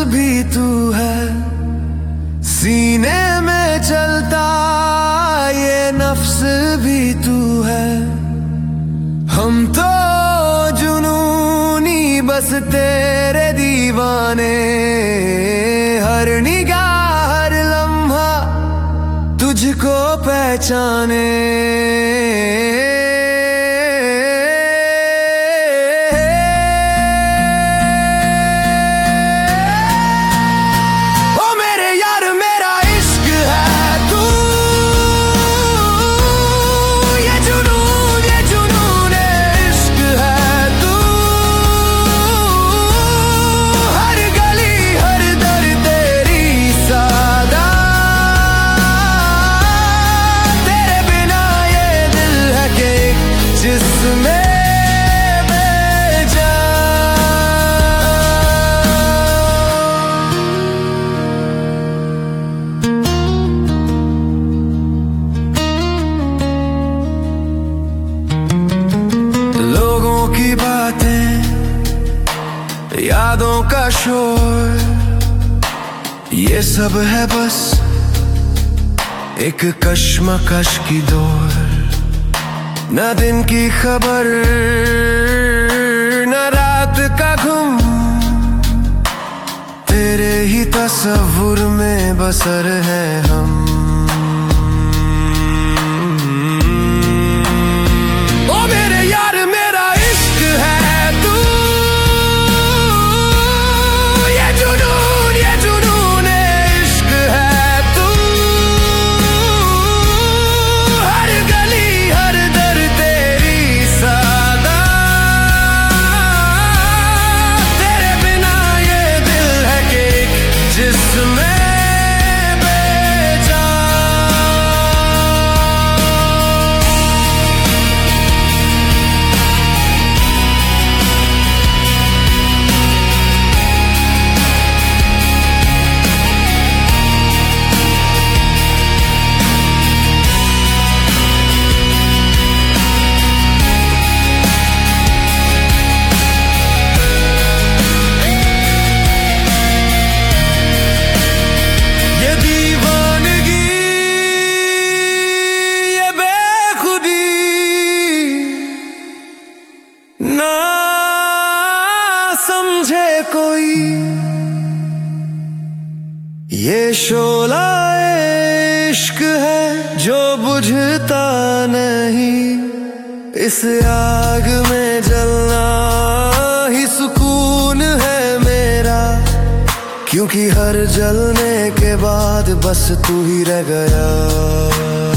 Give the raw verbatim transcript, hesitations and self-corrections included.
भी तू है, सीने में चलता ये नफ्स भी तू है। हम तो जुनूनी बस तेरे दीवाने, हर निगाह हर लम्हा तुझको पहचाने। यादों का शोर, ये सब है बस एक कश्मकश की दौर। न दिन की खबर न रात का घुम, तेरे ही तस्वुर में बसर है हम। ओ मेरे यार मेरा इश्क है तू, ना समझे कोई ये शोला इश्क है जो बुझता नहीं। इस आग में जलना ही सुकून है मेरा, क्योंकि हर जलने के बाद बस तू ही रह गया।